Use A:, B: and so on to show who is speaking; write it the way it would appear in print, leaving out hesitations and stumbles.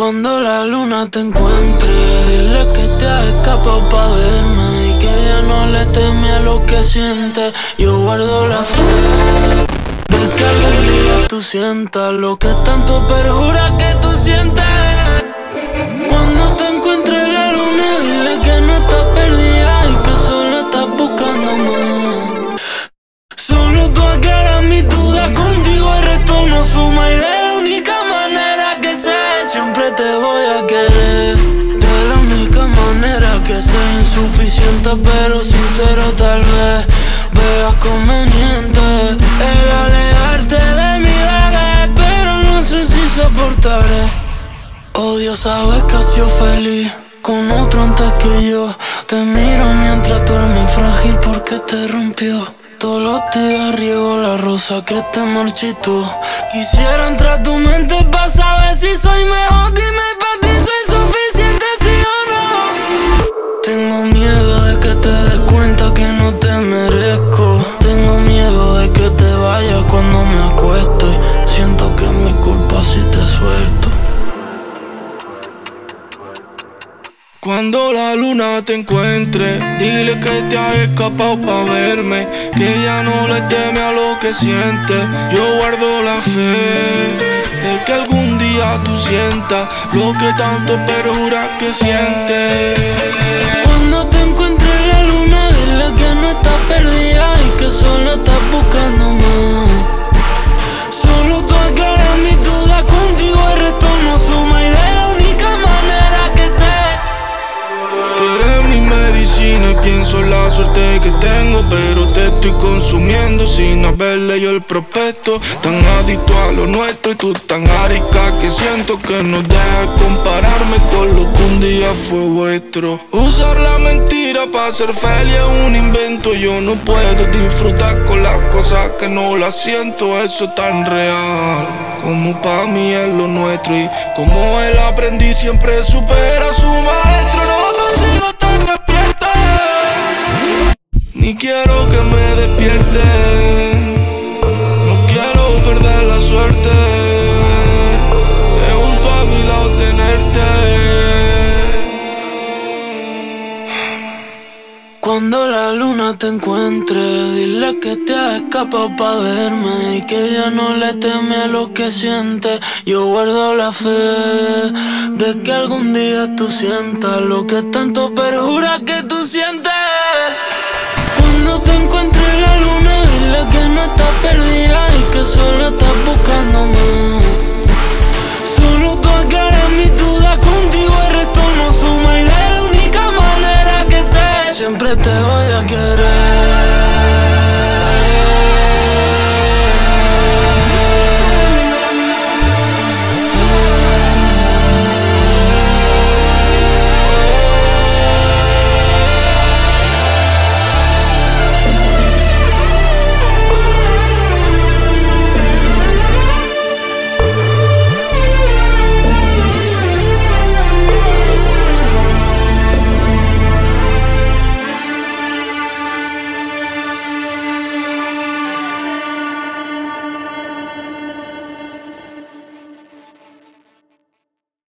A: Cuando la luna te encuentre, dile que te has escapado pa' verme y que ella no le teme a lo que siente. Yo guardo la fe de que algún día tú sientas lo que tanto perjura que tú sientes. Cuando te encuentre la luna, dile que no estás perdida y que solo estás buscándome. Solo tú aclaras mis dudas, contigo el resto no suma y de la única manera que sé siempre te voy a querer. De la única manera que sé, insuficiente pero sincero tal vez veas conveniente el alejarte de mi bebé, pero no sé si soportaré. Oh Dios, sabes que has sido feliz con otro antes que yo. Te miro mientras duermes frágil porque te rompió. Todos los días riego la rosa que te marchitó. Quisiera entrar a tu mente pa' saber si soy mejor. Dime pa' ti soy suficiente, sí o no. Tengo miedo de que te des cuenta que no te merezco. Tengo miedo de que te vayas cuando me acuesto y siento que es mi culpa si te suelto.
B: Cuando la luna te encuentre, dile que te has escapado pa' verme, que ella no le teme a lo que siente. Yo guardo la fe de que algún día tú sientas lo que tanto perjuras que sientes.
A: Cuando te encuentre la luna, dile que no estás perdida y que solo estás buscándome. Solo tú aclaras mis dudas, contigo el resto no suma y de la única manera que sé.
B: Tú eres mi medicina y pienso en la suerte que tengo, pero te estoy consumiendo sin haber leído el prospecto. Tan adicto a lo nuestro y tú tan arica que siento que no dejas compararme con lo que un día fue vuestro. Usar la mentira para ser feliz es un invento. Yo no puedo disfrutar con las cosas que no las siento. Eso es tan real como pa' mí es lo nuestro. Y como el aprendiz siempre supera a su maestro. No consigo estar despierta, ni quiero que me despierte. No quiero perder la suerte de junto a mi lado tenerte.
A: Cuando la luna te encuentre, dile que te has escapado pa' verme y que ella no le teme a lo que siente. Yo guardo la fe de que algún día tú sientas lo que tanto perjura que tú sientes. Cuando te encuentre la luna, dile que no estás perdida y que solo estás buscándome.